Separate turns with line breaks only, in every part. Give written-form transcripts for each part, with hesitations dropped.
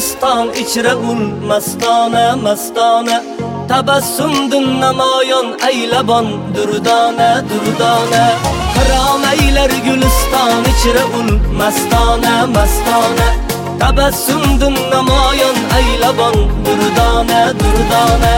guliston ichra ul mastona mastona tabassumdin namoyon aylabon durdona durdona qiromaylar guliston ichra ul mastona mastona tabassumdin namoyon aylabon durdona durdona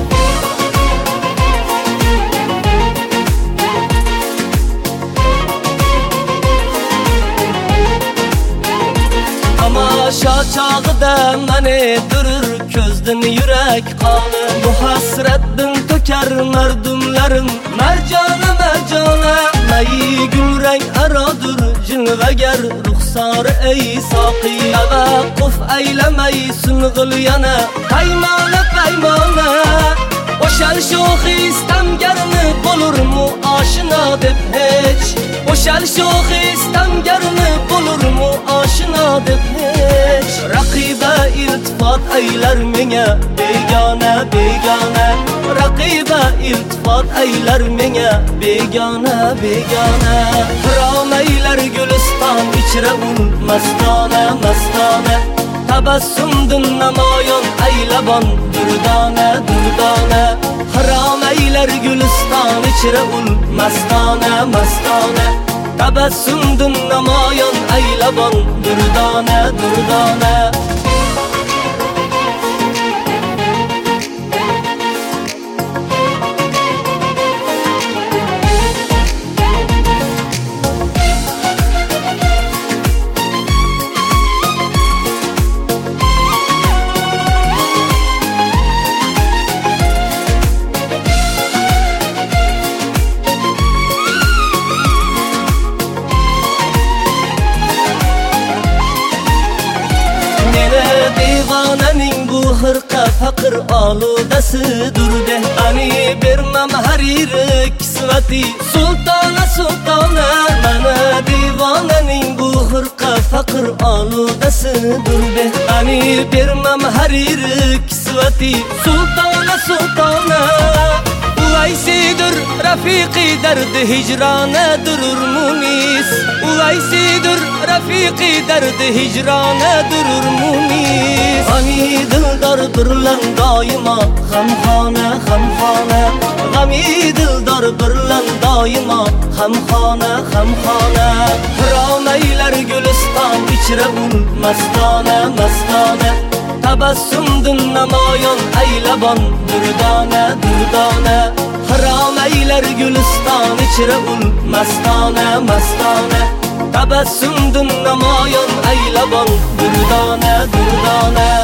Tamaşa çağıda məni durur közdün yürək qanı Bu hasretdin töker merdumlarım mercana mercana Məyi gülrəng aradır cilvəgər ruxsar ey saqi Təvəqquf eyləməy sünğül yana Peymana peymana Boşal şoxi istemgermi bulur mu aşina deb heç Boşal şoxi istemgermi bulur mu aşina deb heç Raqiba iltifat eyler mene begane begane Raqiba iltifat eyler mene begane begane Qirameyler gülistan içre ul mastane mastane Tabassumdin namoyon aylabon durdona durdona Qirameyler gülistan içre ul mastane mastane Tabassumdin namoyon aylabon durdona durdona Divanenin bu hırka fakir aludasıdır de Hani vermem harir kisveti sultana sultana Bana divanenin bu hırka fakir aludasıdır de Hani vermem harir kisveti sultana sultana Uvaysidir rafiki derdi hicrana durur munis Uvaysidir rafiki derdi hicrana durur munis Gami dildar birlen daima hamhane hamhane Gami dildar birlen daima hamhane hamhane Qirameyler gülistan içre ul mastane mastane Tabassumdin namoyon aylabon durdona durdona Qirameyler gülistan içre ul mastane mastane Tabassumdin namoyon aylabon durdona durdona